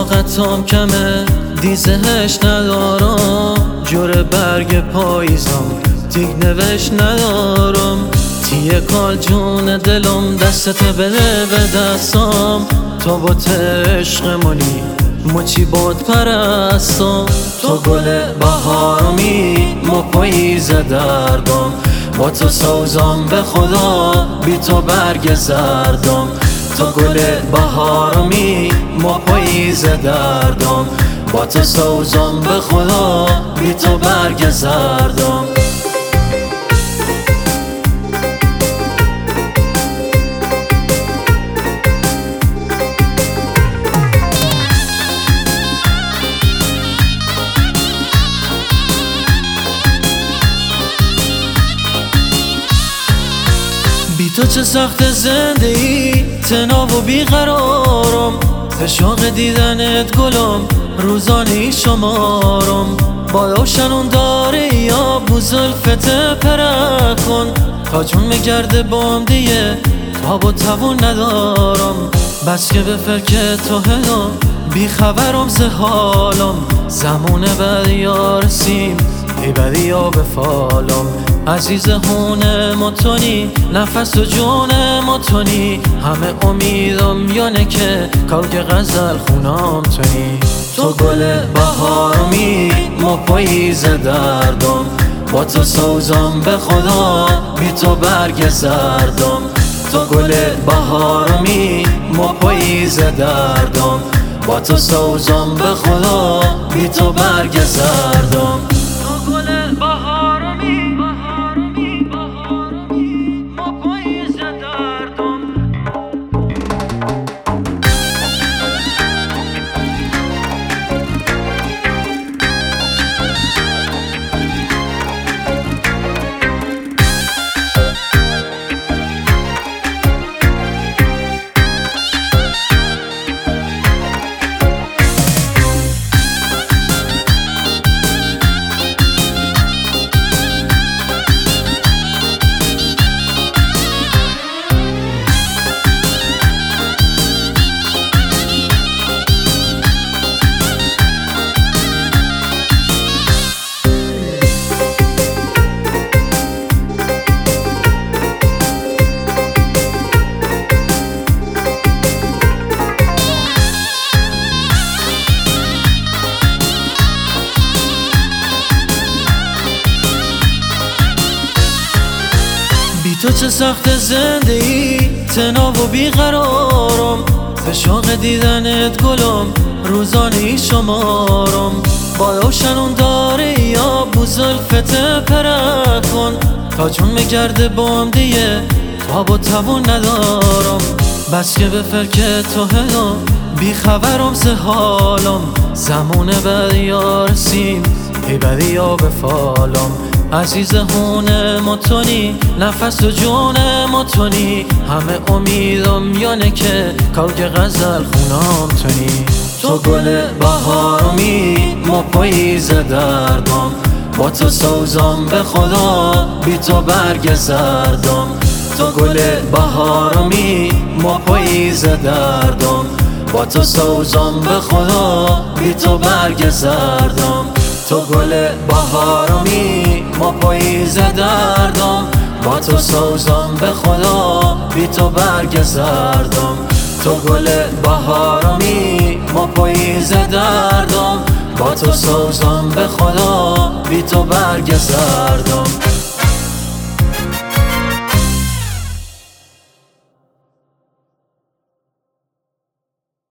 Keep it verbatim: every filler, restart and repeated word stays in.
طاقتم کمه دیزهش ندارم، جور برگ پاییزم دیگ نوش ندارم. تیه کال جون دلم دستت بده به دستم، تو با عشق منی مچی باد پرستم. تو گل بهارمی ما پاییز دردم، با تو سوزم به خدا بی تو برگ زردم. تو گل بهارمی ما پاییز دردم، با تو سوزم به خدا بی تو برگ زردم. بی تو چه سخت زندگی تنها و بیقرارم، به شوق دیدنت گلم روزانی شمارم. بالا شنون داره یا بوزلفت پرکن، تا چون میگرده بام دیگه تاب و توون ندارم. بس که به فکر تو هدا بی خبرم ز حالم، زمون بعد یارسیم ای بدی یا به فالم. عزیز هون متونی نفس و جون متونی، همه امیدم یانه که کلک غزل خونام تونی. تو گل بهارمی ما پاییز دردم، با تو سوزم به خدا بی تو برگ زردم. تو گل بهارمی ما پاییز دردم، با تو سوزم به خدا بی تو برگ زردم. تو گل بهارمی تو چه سخت زندگی تنها و بیقرارم، به شوق دیدنت گلم روزانی شمارم. بالا شنون داره یا بوزلفت پرکن، تا چون میگرده بام دیگه تاب و توون ندارم. بس که به فکر تو هدا بی خبرم ز حالم، زمون بعد یارسیم ای بدی یا به فالم. عزیز هون متونی نفس و جون متونی، همه امیدم یانه که کلک غزل خونام تونی. تو گل بهارمی ما پاییز دردم، با تو سوزم به خدا بی تو برگ زردم. تو گل بهارمی ما پاییز دردم، با تو سوزم به خدا بی تو برگ زردم. تو گل بهارمی ما پاییز دردم، با تو سوزم به خدا بی تو برگ زردم. تو گل بهارمی ما پاییز دردم، با تو سوزم به خدا بی تو برگ زردم.